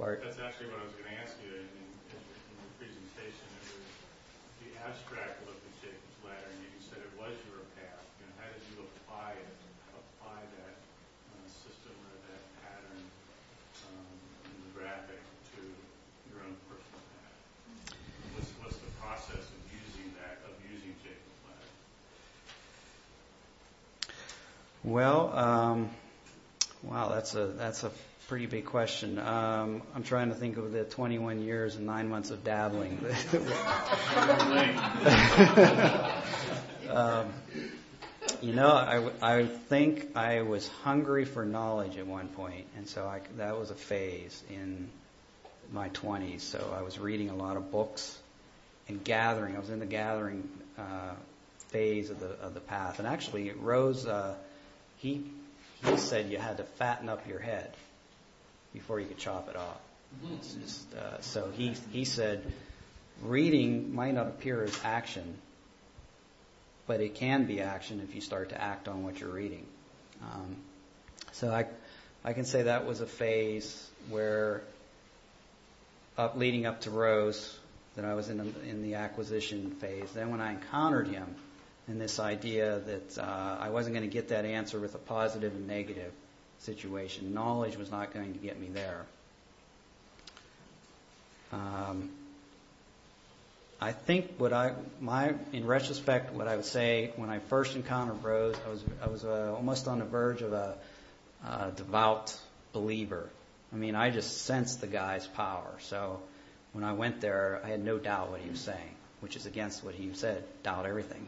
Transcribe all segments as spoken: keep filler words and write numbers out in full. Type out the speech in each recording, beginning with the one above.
Bart? That's actually what I was going to ask you in, in, in your presentation. It was the abstract look at Jacob's Ladder, and you said it was your path. You know, how did you apply it, apply that uh, system or that pattern um, in the graphic to your own personal path? What's, what's the process of using that, of using Jacob's Ladder? Well, um, wow, that's a that's a pretty big question. Um, I'm trying to think of the twenty-one years and nine months of dabbling. um, you know, I, I think I was hungry for knowledge at one point, and so I, that was a phase in my twenties. So I was reading a lot of books and gathering. I was in the gathering uh, phase of the of the path, and actually, Rose, uh, he he said you had to fatten up your head before you could chop it off. It's just, uh, so he he said reading might not appear as action, but it can be action if you start to act on what you're reading. Um, so I I can say that was a phase where, up leading up to Rose, that I was in the, in the acquisition phase. Then when I encountered him, and this idea that uh, I wasn't going to get that answer with a positive and negative situation. Knowledge was not going to get me there. Um, I think what I, my, in retrospect, what I would say when I first encountered Rose, I was, I was uh, almost on the verge of a uh, devout believer. I mean, I just sensed the guy's power. So when I went there, I had no doubt what he was saying, which is against what he said, doubt everything.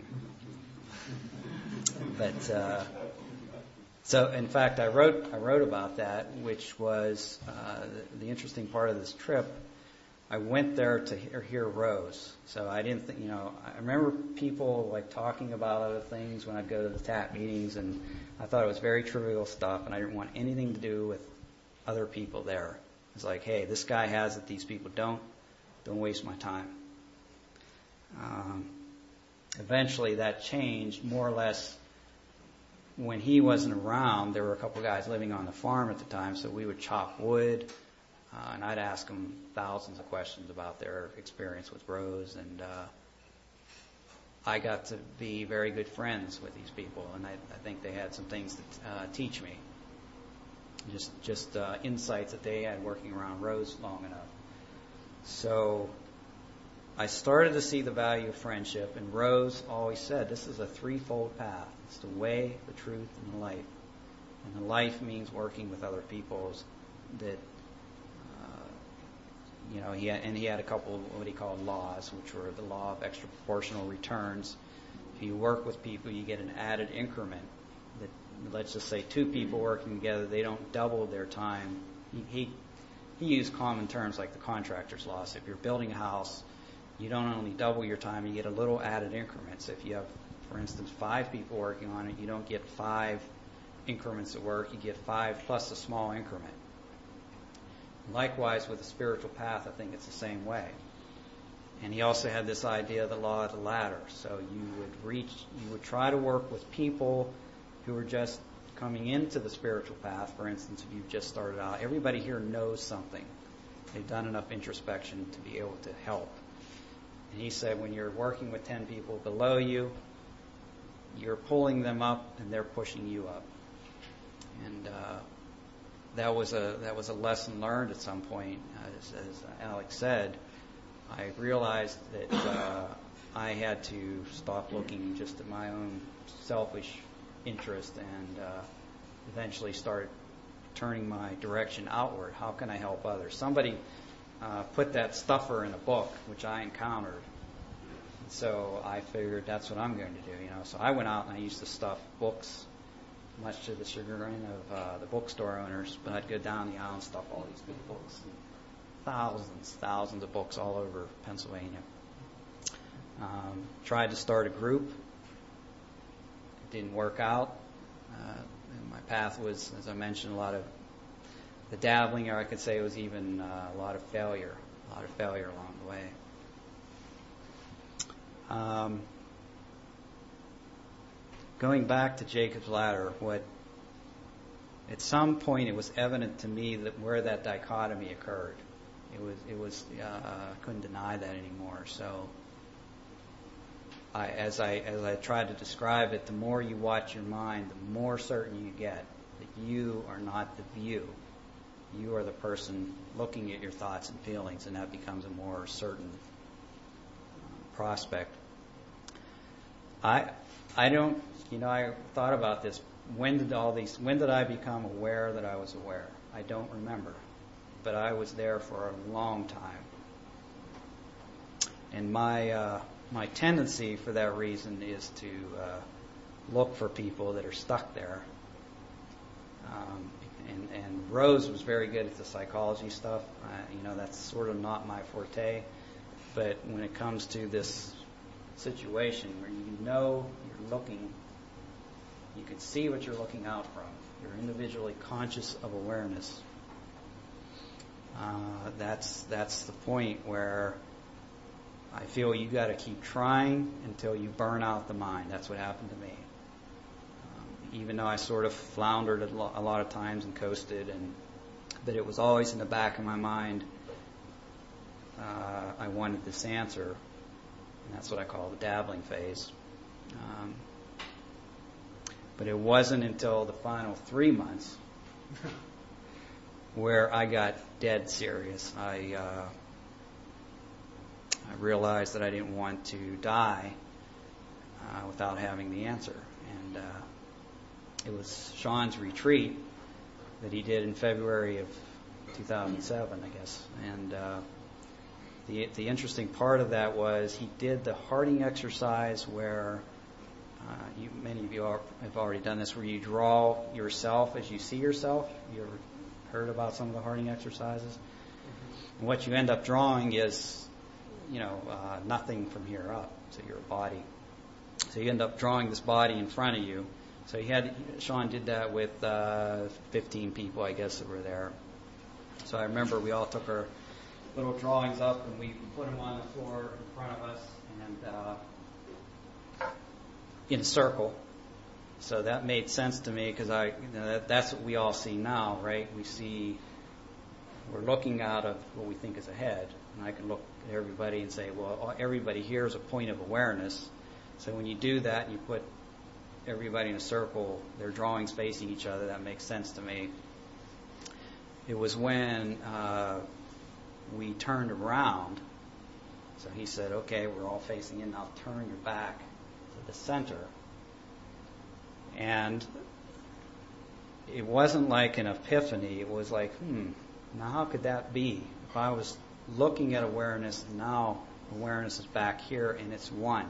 But uh, so, in fact, I wrote I wrote about that, which was uh, the, the interesting part of this trip. I went there to hear, hear Rose, so I didn't think, you know, I remember people like talking about other things when I'd go to the T A P meetings, and I thought it was very trivial stuff, and I didn't want anything to do with other people there. It's like, hey, this guy has it, these people don't. Don't waste my time. Um, eventually, that changed more or less. When he wasn't around, there were a couple of guys living on the farm at the time, so we would chop wood, uh, and I'd ask them thousands of questions about their experience with Rose, and uh, I got to be very good friends with these people, and I, I think they had some things to uh, teach me, just just uh, insights that they had working around Rose long enough. So I started to see the value of friendship, and Rose always said, this is a threefold path. It's the way, the truth, and the life. And the life means working with other people that, uh, you know, he had, and he had a couple of what he called laws, which were the law of extra proportional returns. If you work with people, you get an added increment. That, let's just say two people working together, they don't double their time. He, he, he used common terms like the contractor's law. So if you're building a house, you don't only double your time, you get a little added increment. So if you have, for instance, five people working on it, you don't get five increments of work, you get five plus a small increment. Likewise, with the spiritual path, I think it's the same way. And he also had this idea of the law of the ladder. So you would reach, you would try to work with people who are just coming into the spiritual path. For instance, if you've just started out, everybody here knows something. They've done enough introspection to be able to help. And he said when you're working with ten people below you, you're pulling them up and they're pushing you up. And uh, that was a that was a lesson learned at some point. As, as Alex said, I realized that uh, I had to stop looking just at my own selfish interest and uh, eventually start turning my direction outward. How can I help others? Somebody uh, put that stuffer in a book, which I encountered. And so I figured that's what I'm going to do. You know, so I went out and I used to stuff books, much to the chagrin of uh, the bookstore owners. But I'd go down the aisle and stuff all these big books, and thousands, thousands of books all over Pennsylvania. Um, tried to start a group. It didn't work out. Uh, my path was, as I mentioned, a lot of the dabbling, or I could say it was even uh, a lot of failure, a lot of failure along the way. Um, going back to Jacob's Ladder, what at some point it was evident to me that where that dichotomy occurred. It was, it was, uh, I couldn't deny that anymore. So, I, as I as I tried to describe it, the more you watch your mind, the more certain you get that you are not the view. You are the person looking at your thoughts and feelings, and that becomes a more certain uh, prospect. I I don't, you know, I thought about this. When did all these? When did I become aware that I was aware? I don't remember, but I was there for a long time, and my uh, my tendency for that reason is to uh, look for people that are stuck there. Um, and, and Rose was very good at the psychology stuff. Uh, you know, that's sort of not my forte. But when it comes to this situation where you know you're looking, you can see what you're looking out from. You're individually conscious of awareness. Uh, that's that's the point where I feel you got to keep trying until you burn out the mind. That's what happened to me. Even though I sort of floundered a lot of times and coasted, and but it was always in the back of my mind, uh, I wanted this answer, and that's what I call the dabbling phase. Um, but it wasn't until the final three months where I got dead serious. I, uh, I realized that I didn't want to die uh, without having the answer, and uh, it was Sean's retreat that he did in February of two thousand seven, I guess. And uh, the the interesting part of that was he did the Harding exercise where uh, you, many of you are, have already done this, where you draw yourself as you see yourself. You ever heard about some of the Harding exercises? Mm-hmm. And what you end up drawing is, you know, uh, nothing from here up, so your body. So you end up drawing this body in front of you. So he had Sean did that with uh, fifteen people, I guess, that were there. So I remember we all took our little drawings up and we put them on the floor in front of us and uh, in a circle. So that made sense to me because I you know, that, that's what we all see now, right? We see we're looking out of what we think is ahead, and I can look at everybody and say, well, everybody here is a point of awareness. So when you do that, and you put everybody in a circle, their drawings facing each other, that makes sense to me. It was when uh, we turned around, so he said, okay, we're all facing in, now turn your back to the center. And it wasn't like an epiphany, it was like, hmm, now how could that be? If I was looking at awareness, now awareness is back here and it's one.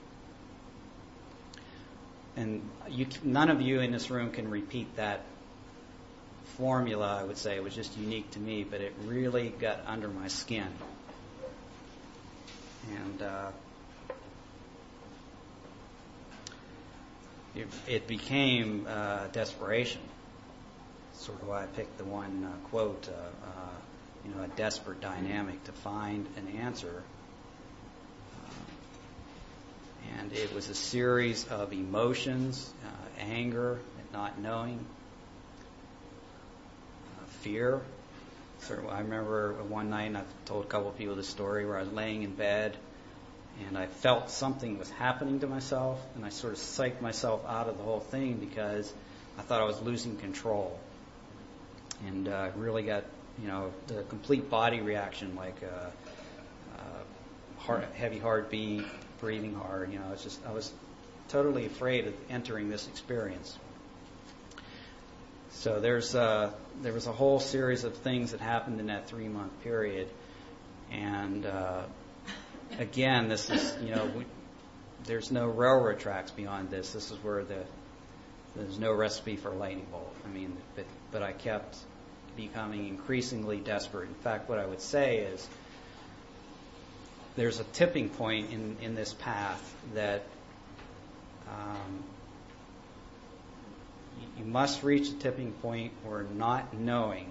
And you, none of you in this room can repeat that formula, I would say. It was just unique to me, but it really got under my skin. And uh, it, it became uh, desperation. Sort of why I picked the one uh, quote, uh, uh, you know, a desperate dynamic to find an answer. And it was a series of emotions, uh, anger at not knowing, uh, fear. So I remember one night, and I've told a couple of people this story, where I was laying in bed, and I felt something was happening to myself, and I sort of psyched myself out of the whole thing because I thought I was losing control. And I uh, really got, you know, the complete body reaction, like uh, uh, heart, heavy heartbeat, breathing hard, you know, it's just I was totally afraid of entering this experience. So there's uh, there was a whole series of things that happened in that three month period, and uh, again, this is you know we, there's no railroad tracks beyond this. This is where the there's no recipe for a lightning bolt. I mean, but but I kept becoming increasingly desperate. In fact, what I would say is, there's a tipping point in, in this path that um, you, you must reach a tipping point where not knowing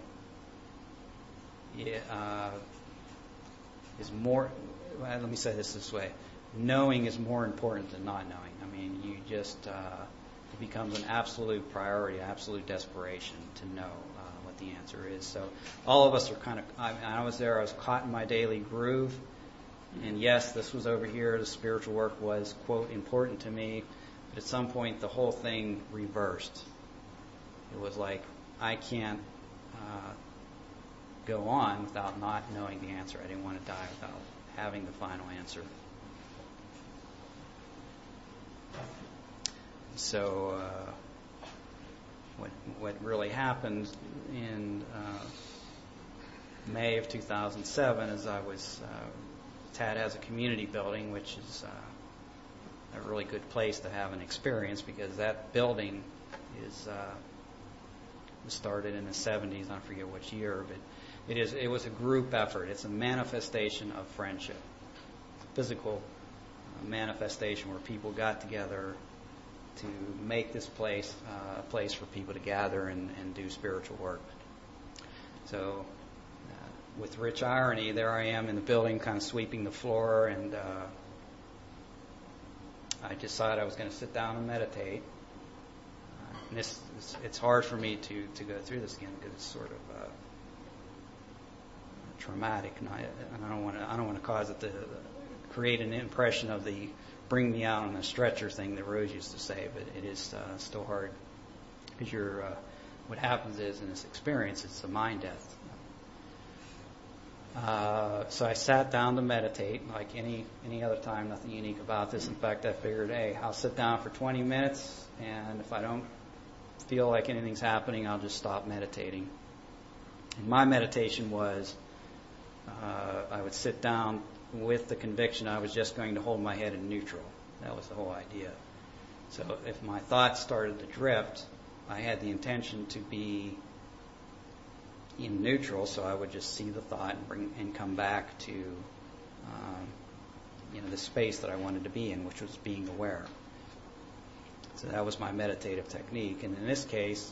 uh, is more, well, let me say this this way, knowing is more important than not knowing. I mean, you just, uh, it becomes an absolute priority, absolute desperation to know uh, what the answer is. So all of us are kind of, I, I was there, I was caught in my daily groove. And yes, this was over here. The spiritual work was, quote, important to me. But at some point, the whole thing reversed. It was like, I can't uh, go on without not knowing the answer. I didn't want to die without having the final answer. So uh, what what really happened in uh, May of two thousand seven is I was... Uh, T A D has a community building, which is uh, a really good place to have an experience because that building is uh, was started in the seventies. I forget which year, but it is it was a group effort. It's a manifestation of friendship, it's a physical uh, manifestation where people got together to make this place uh, a place for people to gather and, and do spiritual work. So. With rich irony, there I am in the building kind of sweeping the floor, and uh, I decided I was going to sit down and meditate. Uh, and this, it's, it's hard for me to, to go through this again because it's sort of uh, traumatic, and I, and I don't want to I don't want to cause it to create an impression of the bring me out on a stretcher thing that Rose used to say, but it is uh, still hard because you're uh, what happens is in this experience it's a mind death. Uh, so I sat down to meditate, like any any other time, nothing unique about this. In fact, I figured, hey, I'll sit down for twenty minutes, and if I don't feel like anything's happening, I'll just stop meditating. And my meditation was, uh, I would sit down with the conviction I was just going to hold my head in neutral. That was the whole idea. So if my thoughts started to drift, I had the intention to be in neutral, so I would just see the thought and bring and come back to, um, you know, the space that I wanted to be in, which was being aware. So that was my meditative technique. And in this case,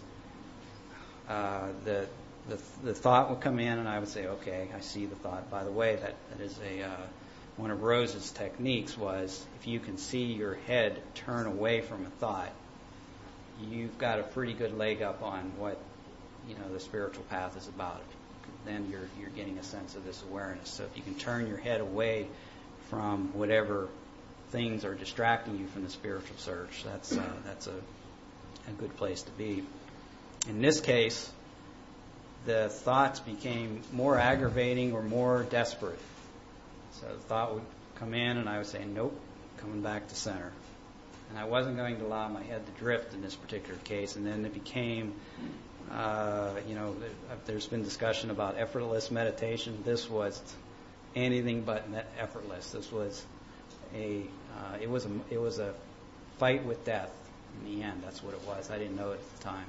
uh, the, the the thought would come in, and I would say, okay, I see the thought. By the way, that that is a uh, one of Rose's techniques was if you can see your head turn away from a thought, you've got a pretty good leg up on what, you know, the spiritual path is about. Then you're you're getting a sense of this awareness. So if you can turn your head away from whatever things are distracting you from the spiritual search, that's uh, that's a a good place to be. In this case, the thoughts became more aggravating or more desperate. So the thought would come in, and I would say, nope, coming back to center. And I wasn't going to allow my head to drift in this particular case. And then it became, uh, you know, there's been discussion about effortless meditation. This was anything but effortless. This was a, uh, it was a, it was a fight with death in the end. That's what it was. I didn't know it at the time.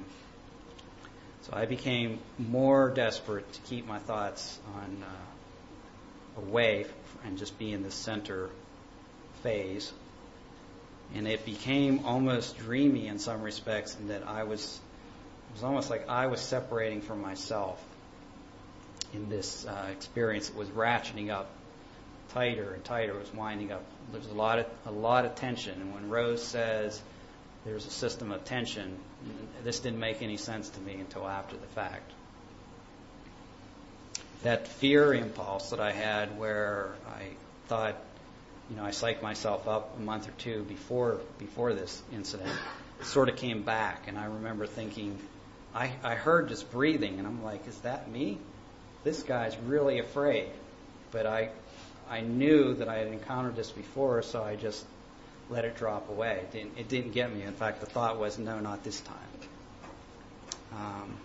So I became more desperate to keep my thoughts on uh, away and just be in the center phase. And it became almost dreamy in some respects in that I was, it was almost like I was separating from myself in this uh, experience. It was ratcheting up tighter and tighter. It was winding up. There was a lot of, a lot of tension. And when Rose says there's a system of tension, this didn't make any sense to me until after the fact. That fear impulse that I had where I thought, you know, I psyched myself up a month or two before before this incident, sort of came back. And I remember thinking, I, I heard this breathing, and I'm like, is that me? This guy's really afraid. But I I knew that I had encountered this before, so I just let it drop away. It didn't, it didn't get me. In fact, the thought was, no, not this time. Um,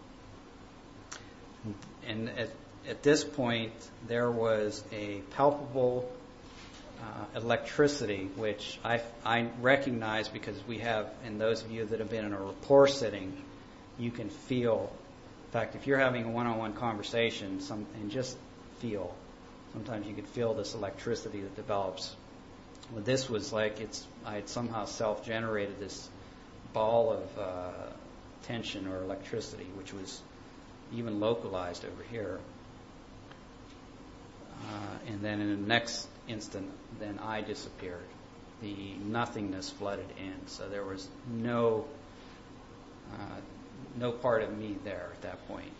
and at, at this point, there was a palpable uh, electricity, which I, I recognize because we have, and those of you that have been in a rapport sitting, you can feel. In fact, if you're having a one-on-one conversation, some, and just feel. Sometimes you could feel this electricity that develops. Well, this was like it's. I had somehow self-generated this ball of uh, tension or electricity, which was even localized over here. Uh, and then in the next instant, then I disappeared. the nothingness flooded in. So there was no uh, no part of me there at that point.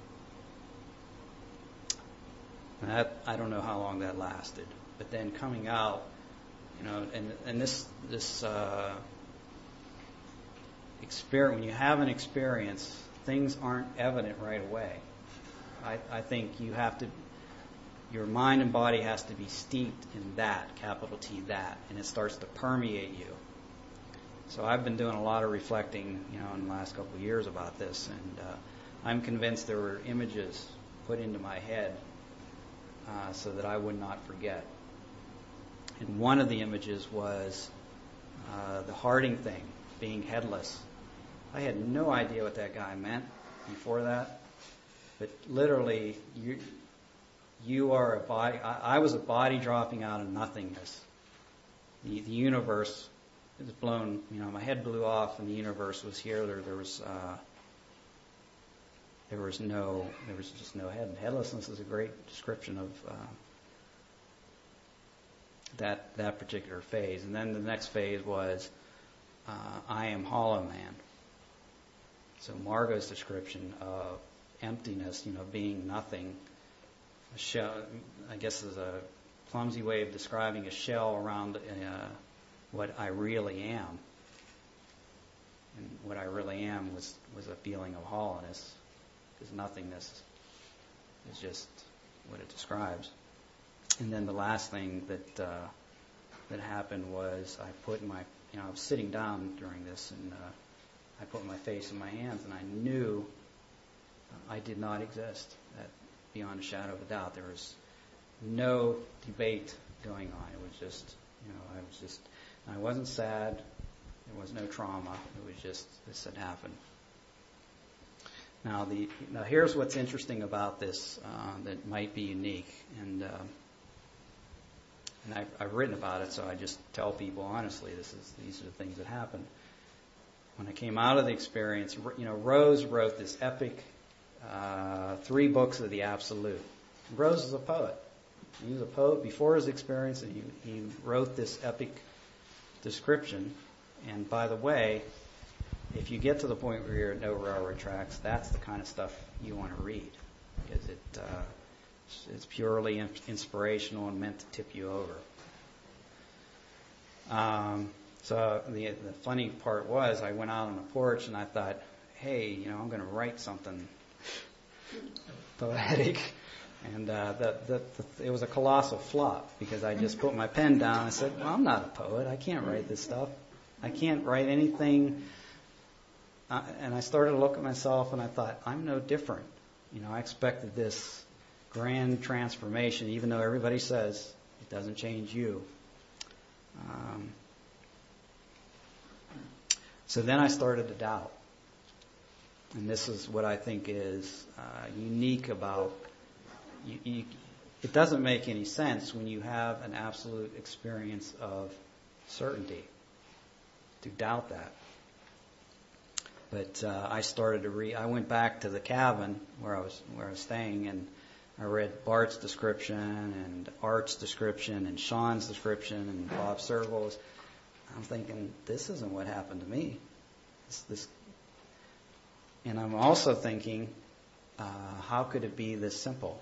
And that, I don't know how long that lasted. But then coming out, you know, and and this this uh, experience, when you have an experience, things aren't evident right away. I, I think you have to, your mind and body has to be steeped in that, capital T, that, and it starts to permeate you. So I've been doing a lot of reflecting, you know, in the last couple of years about this, and uh, I'm convinced there were images put into my head uh, so that I would not forget. And one of the images was uh, the Harding thing, being headless. I had no idea what that guy meant before that, but literally, you you are a body. I, I was a body dropping out of nothingness. The, the universe was blown. You know, my head blew off, and the universe was here. There, there was uh, there was no, there was just no head. And headlessness is a great description of uh, that that particular phase. And then the next phase was uh, I am Hollow Man. So Margot's description of emptiness, you know, being nothing, a shell, I guess is a clumsy way of describing a shell around uh, what I really am. And what I really am was, was a feeling of hollowness, because nothingness is just what it describes. And then the last thing that uh, that happened was I put my, you know, I was sitting down during this, and uh, I put my face in my hands, and I knew I did not exist. That beyond a shadow of a doubt, there was no debate going on. It was just, you know, I was just, I wasn't sad. There was no trauma. It was just this had happened. Now, the now here's what's interesting about this uh, that might be unique, and uh, and I've, I've written about it, so I just tell people honestly, this is these are the things that happened. When I came out of the experience, you know, Rose wrote this epic uh, three books of the Absolute. Rose is a poet. He was a poet before his experience, and he, he wrote this epic description. And by the way, if you get to the point where you're at no railroad tracks, that's the kind of stuff you want to read, because it uh, it's purely inspirational and meant to tip you over. Um, so the the funny part was, I went out on the porch and I thought, hey, you know, I'm going to write something poetic, and uh, the, the, the, it was a colossal flop, because I just put my pen down and I said, well, I'm not a poet. I can't write this stuff. I can't write anything. Uh, and I started to look at myself and I thought, I'm no different. You know, I expected this grand transformation, even though everybody says it doesn't change you. Um, so then I started to doubt. And this is what I think is uh, unique about you, you. It doesn't make any sense when you have an absolute experience of certainty to doubt that. But uh, I started to read. I went back to the cabin where I was where I was staying, and I read Bart's description and Art's description and Sean's description and Bob Serval's. I'm thinking, this isn't what happened to me. This, this, and I'm also thinking, uh, how could it be this simple?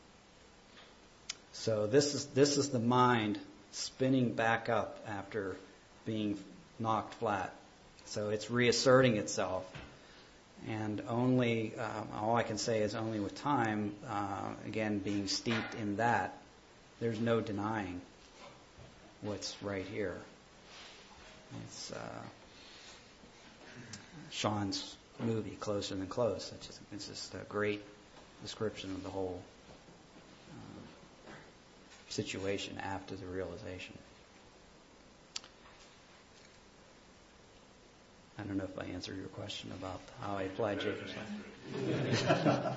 So this is this is the mind spinning back up after being knocked flat. So it's reasserting itself, and only um, all I can say is only with time, uh, again being steeped in that, there's no denying what's right here. It's uh, Sean's movie, Closer Than Close. It's just, it's just a great description of the whole uh, situation after the realization. I don't know if I answered your question about how I applied Jacob's law.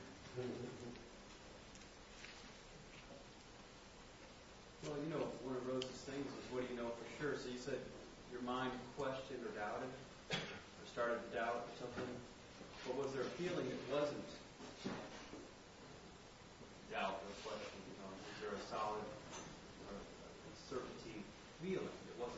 Well, you know, one of Rose's things was, what do you know for sure? So you said your mind questioned or doubted, or started to doubt or something. But was there a feeling it wasn't doubt or question? You know, is there a solid or a certainty feeling? It wasn't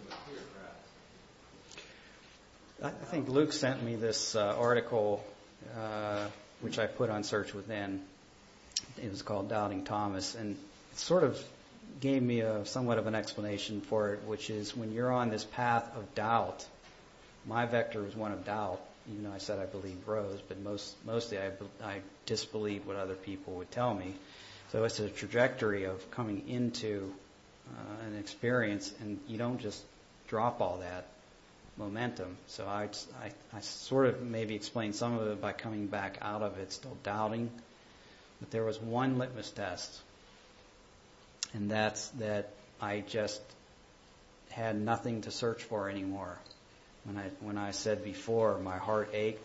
I think Luke sent me this uh, article, uh, which I put on Search Within. It was called Doubting Thomas, and it sort of gave me a somewhat of an explanation for it, which is when you're on this path of doubt, my vector is one of doubt, even though I said I believed Rose, but most mostly I, I disbelieved what other people would tell me. So it's a trajectory of coming into uh, an experience, and you don't just drop all that momentum. So I, I, I sort of maybe explained some of it by coming back out of it, still doubting. But there was one litmus test, and that's that I just had nothing to search for anymore. When I when I said before my heart ached,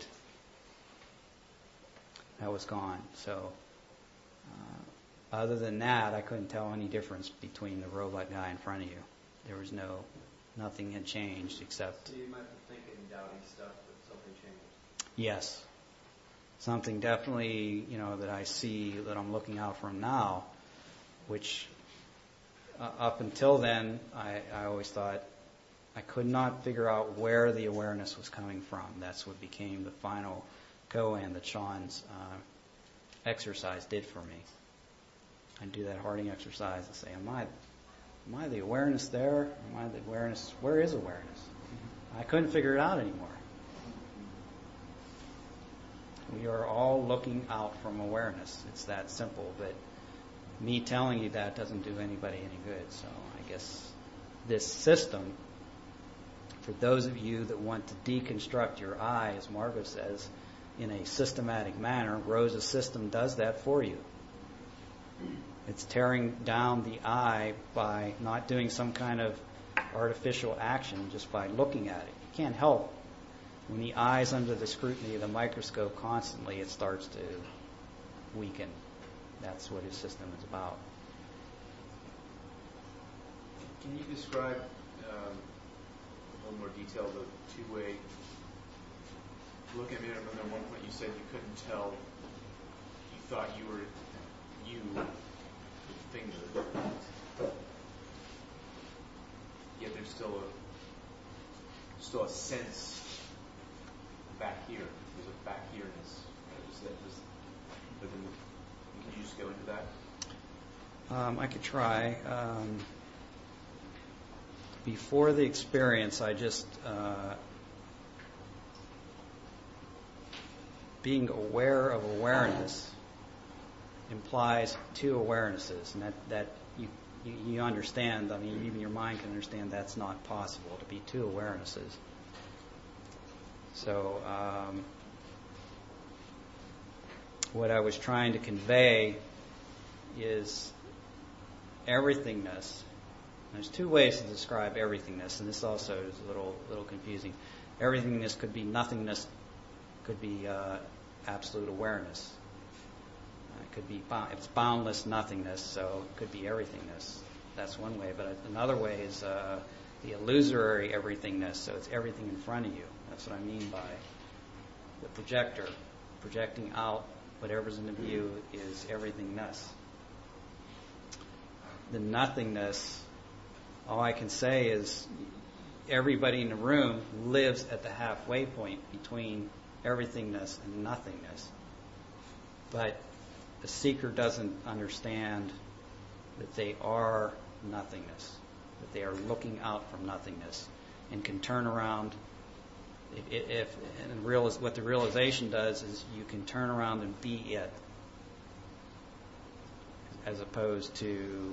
that was gone. So uh, other than that, I couldn't tell any difference between the robot guy in front of you. There was no, nothing had changed except. So you might be thinking doubting stuff, but something changed. Yes. Something definitely, you know, that I see that I'm looking out from now, which uh, up until then, I, I always thought I could not figure out where the awareness was coming from. That's what became the final koan that Sean's uh, exercise did for me. I do that Harding exercise and say, am I, am I the awareness there? Am I the awareness? Where is awareness? I couldn't figure it out anymore. We are all looking out from awareness. It's that simple. But me telling you that doesn't do anybody any good. So I guess this system, for those of you that want to deconstruct your I, as Margot says, in a systematic manner, Rose's system does that for you. It's tearing down the I by not doing some kind of artificial action, just by looking at it. You can't help. When the eye's under the scrutiny of the microscope constantly, it starts to weaken. That's what his system is about. Can you describe um, in a little more detail the two-way look? I mean, I remember at one point you said you couldn't tell, you thought you were you with the finger. Yet there's still a, still a sense back here. There's a back here-ness. Right? Is that, is, but then, can you just go into that? Um, I could try. Um, before the experience, I just uh, being aware of awareness implies two awarenesses, and that, that you, you you understand. I mean, even your mind can understand that's not possible to be two awarenesses. So um, what I was trying to convey is everythingness. There's two ways to describe everythingness, and this also is a little little confusing. Everythingness could be nothingness, could be uh, absolute awareness. Uh, it could be it's boundless nothingness, so it could be everythingness. That's one way. But another way is uh, the illusory everythingness, so it's everything in front of you. That's what I mean by the projector. Projecting out whatever's in the view is everythingness. The nothingness, all I can say is everybody in the room lives at the halfway point between everythingness and nothingness. But the seeker doesn't understand that they are nothingness, that they are looking out from nothingness, and can turn around. If, if and real, what the realization does is you can turn around and be it, as opposed to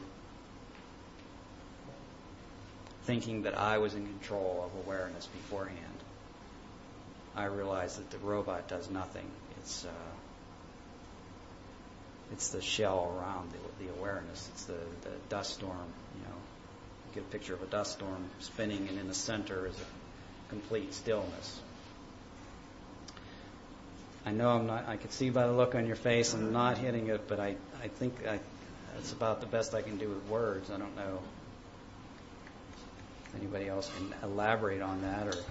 thinking that I was in control of awareness beforehand. I realized that the robot does nothing. It's uh, it's the shell around the, the awareness. It's the, the dust storm. You know, you get a picture of a dust storm spinning, and in the center is a complete stillness. I know I'm not. I can see by the look on your face I'm not hitting it, but I I think I, that's about the best I can do with words. I don't know if anybody else can elaborate on that or.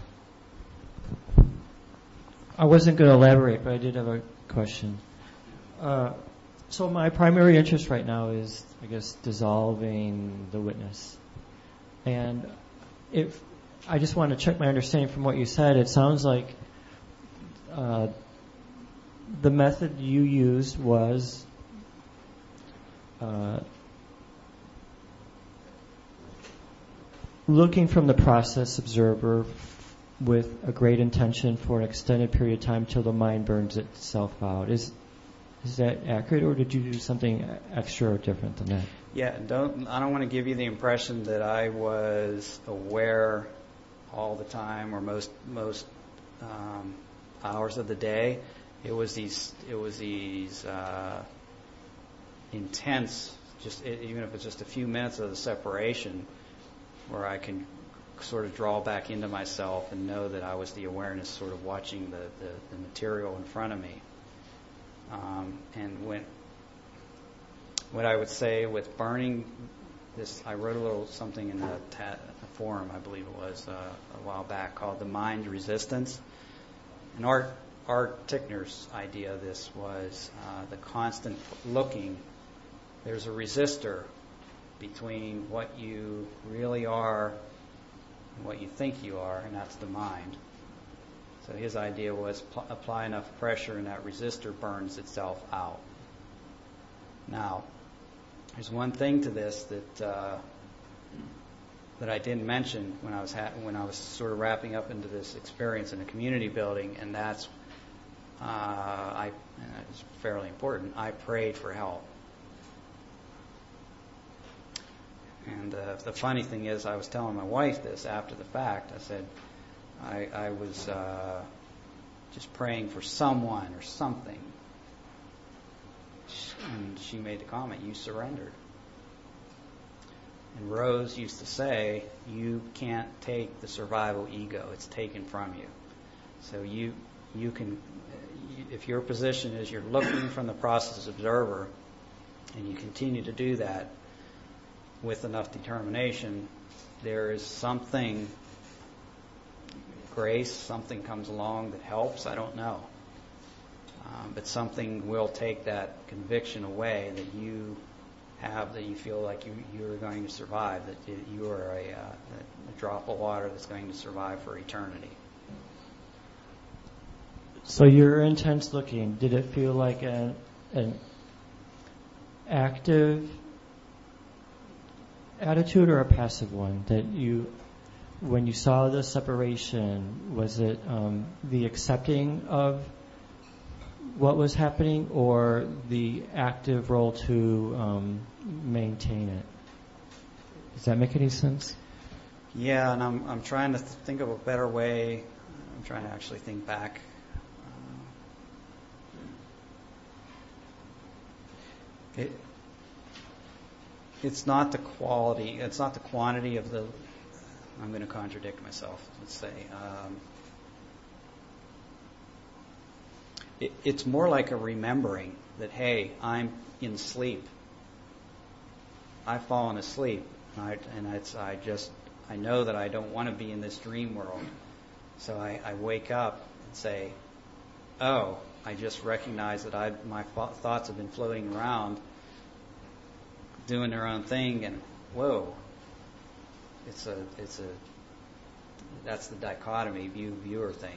I wasn't going to elaborate, but I did have a question. Uh, so my primary interest right now is, I guess, dissolving the witness. And if I just want to check my understanding from what you said. It sounds like uh, the method you used was uh, looking from the process observer with a great intention for an extended period of time till the mind burns itself out. Is is that accurate, or did you do something extra or different than that? Yeah, don't. I don't want to give you the impression that I was aware all the time or most most um, hours of the day. It was these. It was these uh, intense. Just even if it's just a few minutes of the separation, where I can sort of draw back into myself and know that I was the awareness sort of watching the, the, the material in front of me. Um, and when, what I would say with burning this, I wrote a little something in a, ta- a forum, I believe it was, uh, a while back called The Mind Resistance. And Art, Art Tickner's idea of this was uh, the constant looking. There's a resistor between what you really are and what you think you are, and that's the mind. So his idea was pl- apply enough pressure and that resistor burns itself out. Now, there's one thing to this that uh, that I didn't mention when I was ha- when I was sort of wrapping up into this experience in a community building, and that's uh, I and it's fairly important. I prayed for help. And uh, the funny thing is, I was telling my wife this after the fact. I said, I, I was uh, just praying for someone or something. And she made the comment, you surrendered. And Rose used to say, you can't take the survival ego. It's taken from you. So you, you can, if your position is you're looking from the process observer, and you continue to do that, with enough determination, there is something, grace, something comes along that helps, I don't know. Um, but something will take that conviction away that you have, that you feel like you, you're going to survive, that you are a, uh, a drop of water that's going to survive for eternity. So your intense looking, did it feel like an, an active attitude or a passive one? That you, when you saw the separation, was it um, the accepting of what was happening, or the active role to um, maintain it? Does that make any sense? Yeah, and I'm I'm trying to think of a better way. I'm trying to actually think back. Uh, it. It's not the quality, it's not the quantity of the, I'm going to contradict myself, let's say. Um, it, it's more like a remembering that, hey, I'm in sleep. I've fallen asleep, and, I, and it's, I just, I know that I don't want to be in this dream world. So I, I wake up and say, oh, I just recognize that I, my thoughts have been floating around doing their own thing, and whoa, it's a, it's a, that's the dichotomy view viewer thing.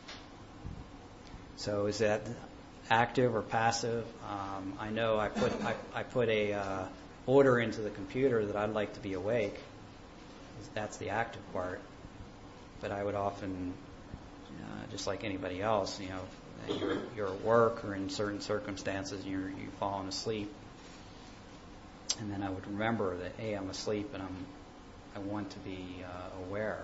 So is that active or passive? Um, I know I put I, I put a uh, order into the computer that I'd like to be awake. That's the active part. But I would often, uh, just like anybody else, you know, you're, you're at work or in certain circumstances, you're you've fallen asleep. And then I would remember that, hey, I'm asleep and I'm, I want to be uh, aware.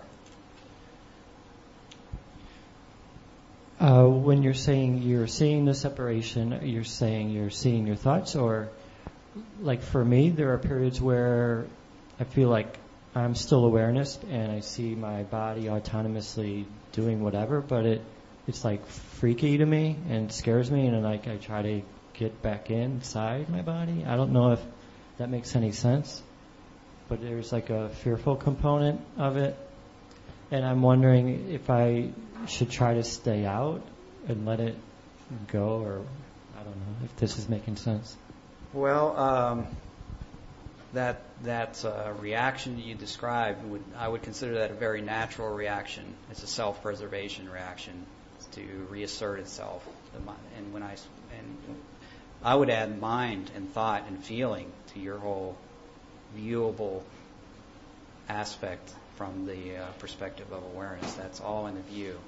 Uh, when you're saying you're seeing the separation, you're saying you're seeing your thoughts, or like for me, there are periods where I feel like I'm still awareness and I see my body autonomously doing whatever, but it it's like freaky to me and scares me, and like I try to get back inside my body. I don't know if that makes any sense, but there's like a fearful component of it, and I'm wondering if I should try to stay out and let it go, or I don't know if this is making sense. Well, um, that that uh, reaction that you described, would I would consider that a very natural reaction. It's a self-preservation reaction to reassert itself. And when I and I would add mind and thought and feeling to your whole viewable aspect from the uh, perspective of awareness. That's all in the view.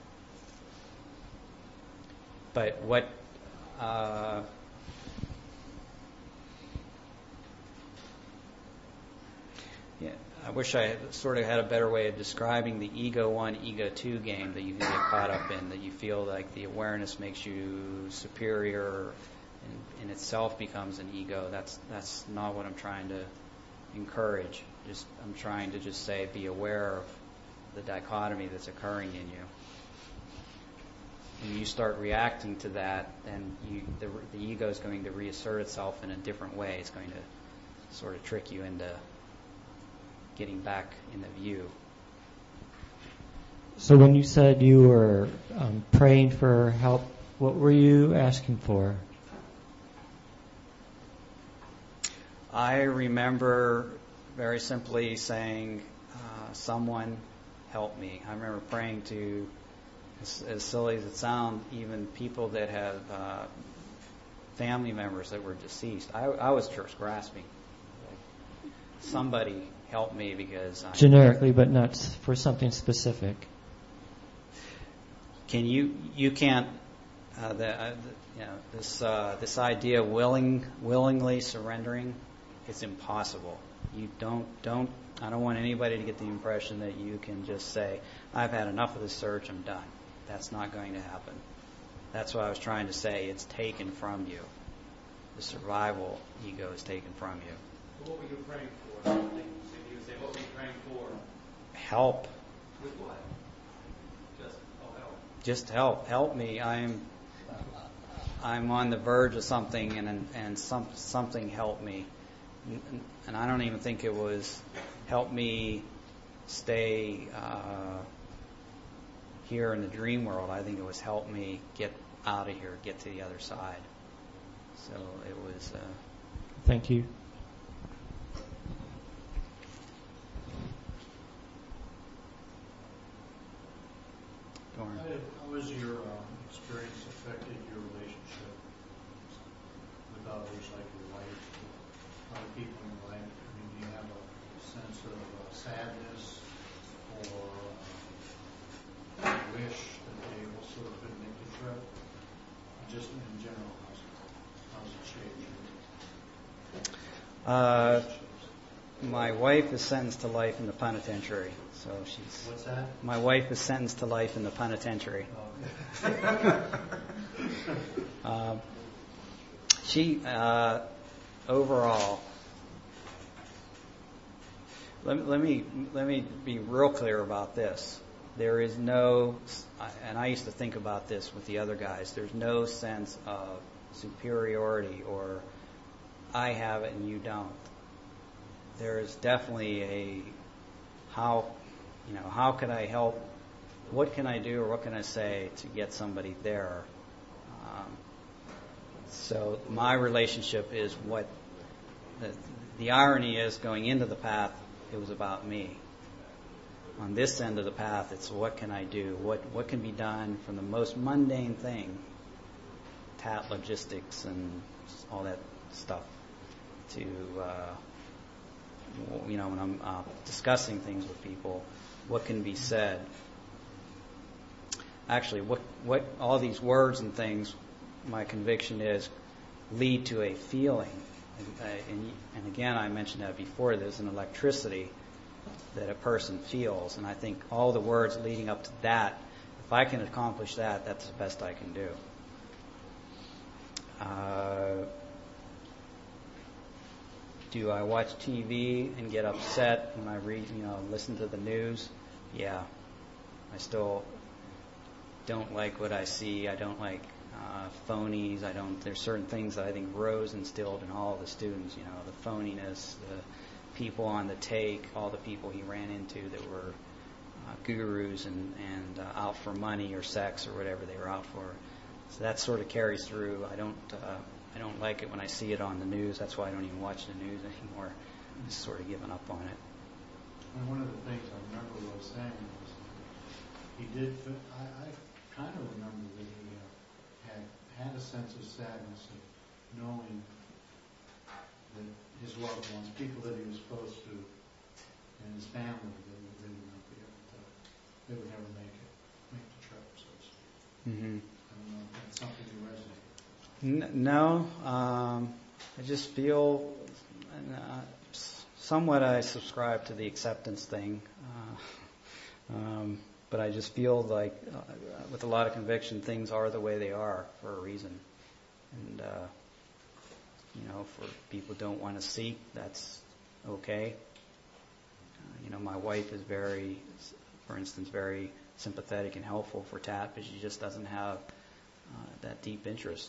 But what uh, yeah, I wish I had, sort of had a better way of describing the ego one, ego two game that you can get caught up in, that you feel like the awareness makes you superior and in itself becomes an ego. That's that's not what I'm trying to encourage. Just I'm trying to just say be aware of the dichotomy that's occurring in you. When you start reacting to that, then you, the, the ego is going to reassert itself in a different way. It's going to sort of trick you into getting back in the view. So when you said you were um, praying for help, what were you asking for? I remember very simply saying, uh, someone help me. I remember praying to, as, as silly as it sounds, even people that have uh, family members that were deceased. I, I was just grasping. Somebody help me because I... Generically, but not for something specific. Can you, you can't, uh, the, uh, the, you know, this, uh, this idea of willing, willingly surrendering, it's impossible. You don't, don't, I don't want anybody to get the impression that you can just say, I've had enough of this search, I'm done. That's not going to happen. That's what I was trying to say. It's taken from you. The survival ego is taken from you. What were you praying for? You would say, what were you praying for? Help. With what? Just, oh, help. Just help. Help me. I'm, I'm on the verge of something, and and some something help me. And I don't even think it was help me stay uh, here in the dream world. I think it was help me get out of here, get to the other side. So it was. Uh, Thank you. Dorn. How has your um, experience affected your relationship with others, like your wife, other people in your life? I mean, do you have a sense of uh, sadness or uh, a wish that they also could make the trip? Just in general, how's, how's it changed? Uh, my wife is sentenced to life in the penitentiary. So she's. What's that? My wife is sentenced to life in the penitentiary. Okay. uh, she uh, overall. Let, let me let me be real clear about this. There is no, and I used to think about this with the other guys. There's no sense of superiority or I have it and you don't. There is definitely a how. You know, how can I help? What can I do or what can I say to get somebody there? Um, so my relationship is what the, the irony is going into the path, it was about me. On this end of the path, it's what can I do? What what can be done from the most mundane thing, tat logistics and all that stuff, to, uh, you know, when I'm uh, discussing things with people, what can be said? Actually, what what all these words and things, my conviction is, lead to a feeling. And, uh, and, and again, I mentioned that before. There's an electricity that a person feels, and I think all the words leading up to that, if I can accomplish that, that's the best I can do. Uh, do I watch T V and get upset when I read, you know, listen to the news? Yeah. I still don't like what I see. I don't like uh, phonies. I don't. There's certain things that I think Rose instilled in all of the students. You know, the phoniness, the people on the take, all the people he ran into that were uh, gurus and and uh, out for money or sex or whatever they were out for. So that sort of carries through. I don't. Uh, I don't like it when I see it on the news. That's why I don't even watch the news anymore. just sort of given up on it. And one of the things I remember Rose saying was he did. I, I kind of remember that he uh, had had a sense of sadness of knowing that his loved ones, people that he was close to, and his family, they would really not be able to. They would never make it, make the trip, so to speak. Mm-hmm. I don't know if that's something you resonate with. N- no, um, I just feel uh, somewhat I subscribe to the acceptance thing, uh, um, but I just feel like uh, with a lot of conviction, things are the way they are for a reason, and uh, you know, for people who don't want to seek, that's okay. Uh, you know, my wife is very, for instance, very sympathetic and helpful for Tat, but she just doesn't have uh, that deep interest.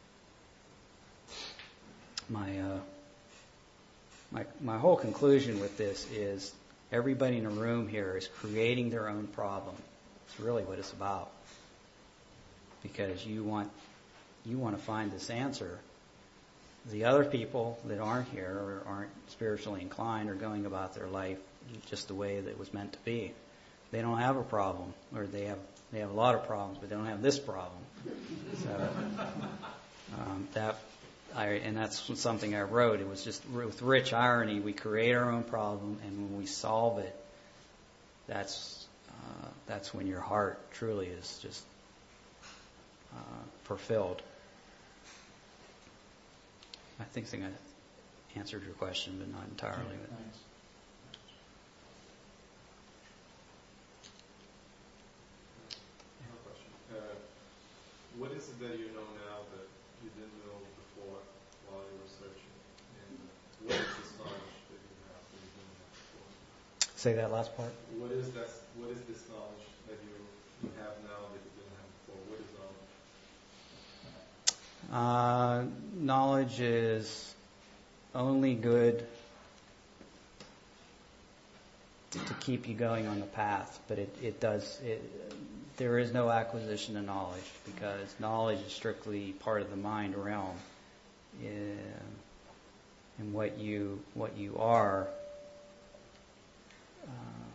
My uh, my my whole conclusion with this is everybody in the room here is creating their own problem. It's really what it's about, because you want you want to find this answer. The other people that aren't here or aren't spiritually inclined are going about their life just the way that it was meant to be. They don't have a problem, or they have they have a lot of problems, but they don't have this problem. So um, that. I, and that's something I wrote. It was just with rich irony. We create our own problem, and when we solve it, that's uh, that's when your heart truly is just uh, fulfilled. I think I answered your question, but not entirely. Yeah, thanks. No question. Uh, what is it that you know now that you didn't know before while you were searching? And what is this knowledge that you have that you didn't have before? Say that last part. What is that? What is this knowledge that you you have now that you didn't have before? What is knowledge? Uh, knowledge is only good to keep you going on the path, but it, it does. It, there is no acquisition of knowledge, because knowledge is strictly part of the mind realm. Yeah, and what you what you are uh,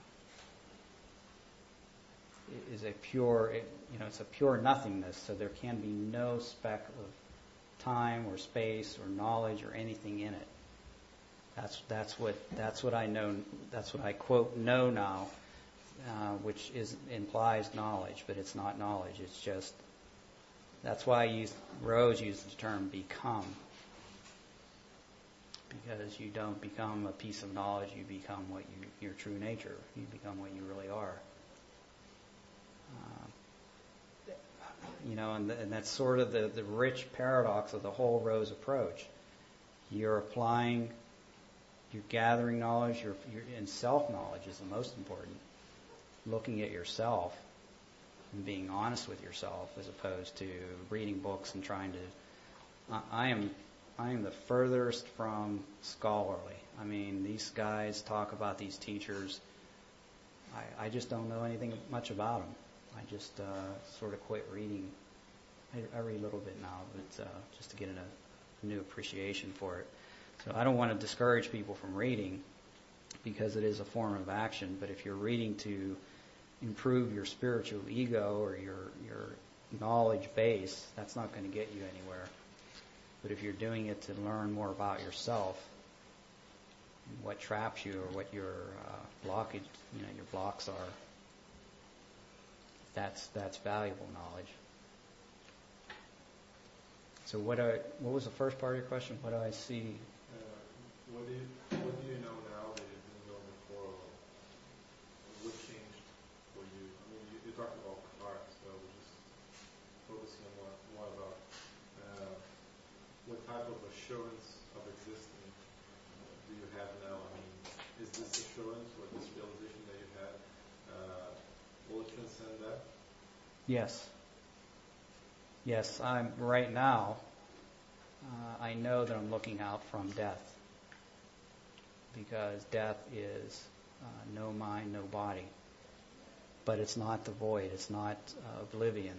is a pure, you know, it's a pure nothingness. So there can be no speck of time or space or knowledge or anything in it. That's that's what that's what I know. That's what I quote know now, uh, which is implies knowledge, but it's not knowledge. It's just that's why I use Rose used the term become, because you don't become a piece of knowledge. You become what you your true nature. You become what you really are. Uh, you know, and, and that's sort of the the rich paradox of the whole Rose approach. You're applying. You're gathering knowledge, you're, you're, and self-knowledge is the most important. Looking at yourself and being honest with yourself, as opposed to reading books and trying to. I, I am, I am the furthest from scholarly. I mean, these guys talk about these teachers. I, I just don't know anything much about them. I just uh, sort of quit reading. I, I read a little bit now, but uh, just to get a, a new appreciation for it. So I don't want to discourage people from reading, because it is a form of action. But if you're reading to improve your spiritual ego or your your knowledge base, that's not going to get you anywhere. But if you're doing it to learn more about yourself, and what traps you or what your uh, blockage, you know, your blocks are, that's that's valuable knowledge. So what do I, what was the first part of your question? What do I see? What do you What do you know now that you didn't know before? What changed for you? I mean, you, you talked about heart, so we're just focusing on more, more about uh, what type of assurance of existing uh, do you have now? I mean, is this assurance or this realization that you had uh, will it transcend that? Yes. Yes, I'm right now. Uh, I know that I'm looking out from death. Because death is uh, no mind, no body. But it's not the void. It's not uh, oblivion.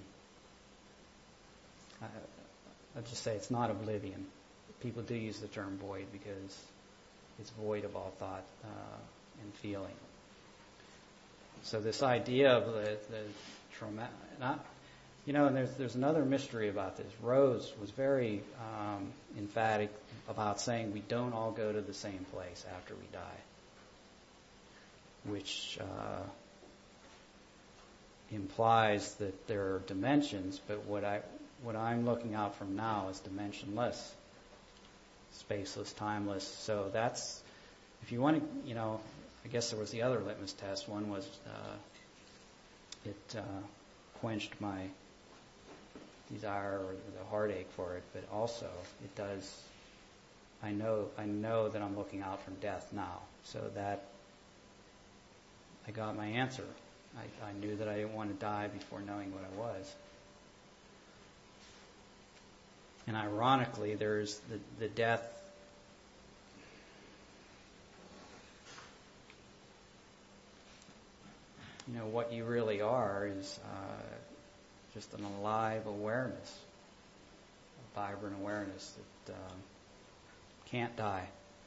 I, I'll just say it's not oblivion. People do use the term void because it's void of all thought uh, and feeling. So this idea of the, the trauma, not, you know, and there's there's another mystery about this. Rose was very um, emphatic about saying we don't all go to the same place after we die, which uh, implies that there are dimensions. But what I what I'm looking out from now is dimensionless, spaceless, timeless. So that's, if you want to, you know, I guess there was the other litmus test. One was uh, it uh, quenched my desire or the heartache for it, but also it does. I know I know that I'm looking out from death now, so that I got my answer. I, I knew that I didn't want to die before knowing what I was. And ironically, there's the, the death. You know, what you really are is uh, just an alive awareness, a vibrant awareness that um, can't die.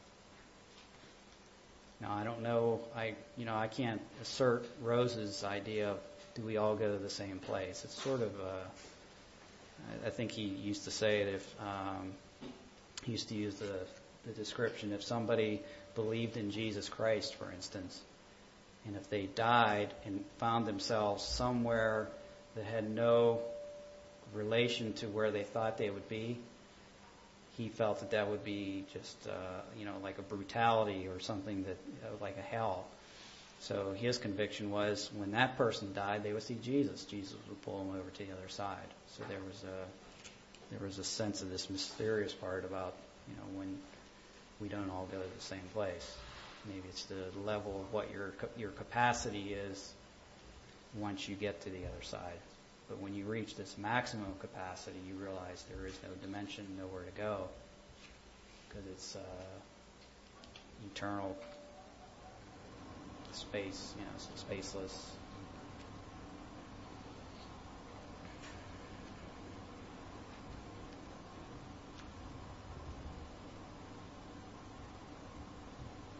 Now, I don't know, I you know, I can't assert Rose's idea of do we all go to the same place. It's sort of, uh, I think he used to say that if, um, he used to use the, the description, if somebody believed in Jesus Christ, for instance, and if they died and found themselves somewhere that had no relation to where they thought they would be, he felt that that would be just, uh, you know, like a brutality or something that, uh, like a hell. So his conviction was when that person died, they would see Jesus. Jesus would pull them over to the other side. So there was a, there was a sense of this mysterious part about, you know, when we don't all go to the same place. Maybe it's the level of what your your capacity is once you get to the other side. But when you reach this maximum capacity, you realize there is no dimension, nowhere to go, because it's uh, eternal space, you know, spaceless.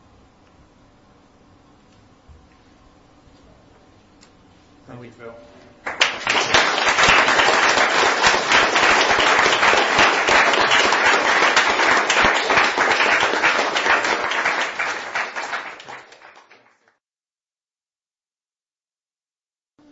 Thank you, Phil.